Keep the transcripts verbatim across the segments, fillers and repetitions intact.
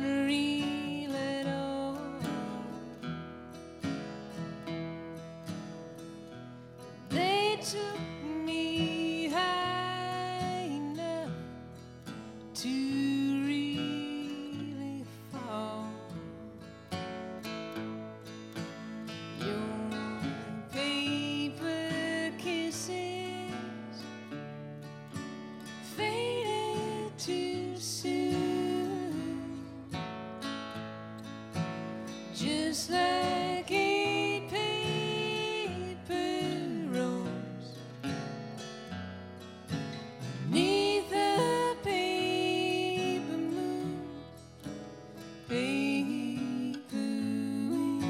real at all. They took me high enough to really fall. Your paper kisses faded too soon, just like a paper rose beneath the paper moon. Paper wings,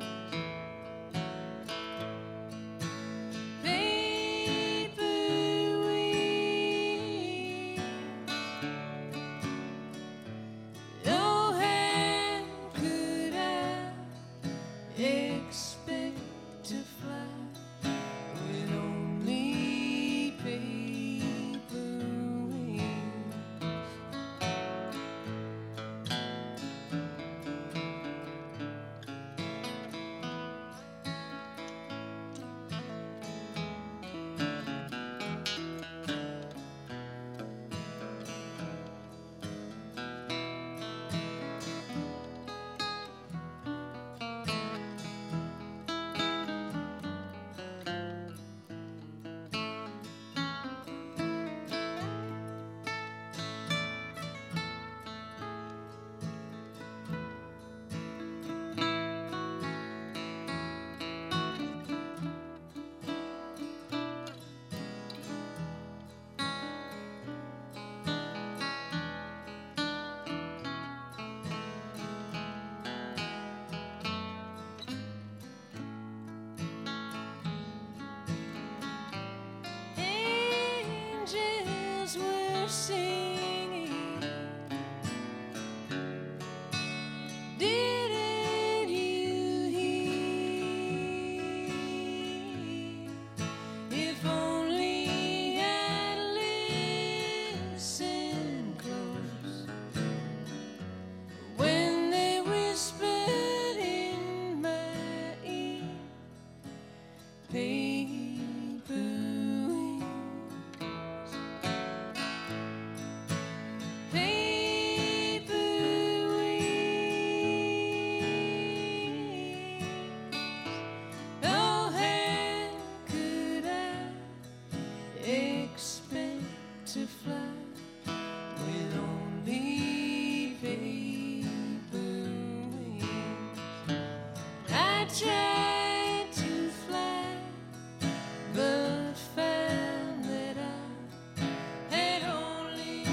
paper wings. Oh, how could I expect to fly with only paper wings? Angels were singing. Didn't you hear? If only I'd listened close when they whispered in my ear. Paper wings, paper wings. Oh, how could I expect to fly with only paper wings? I tried to fly, but found that I had only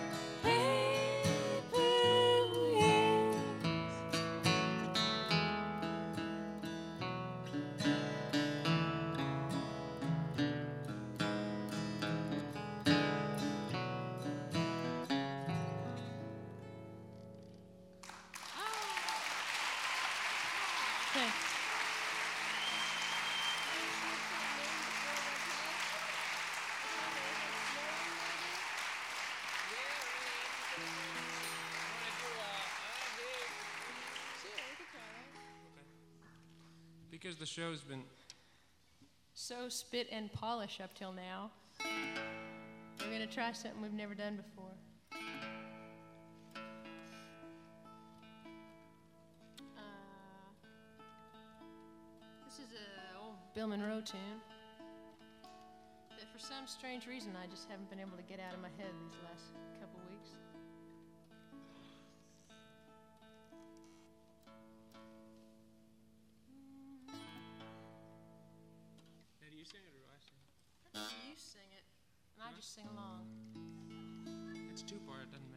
paper wings. Thanks. Because the show's been So spit and polish up till now. We're gonna try something we've never done before. Uh, this is a old Bill Monroe tune that for some strange reason I just haven't been able to get out of my head these last couple weeks. Now, do you sing it or do I sing it? You sing it, and I just sing along. It's two part, it doesn't matter.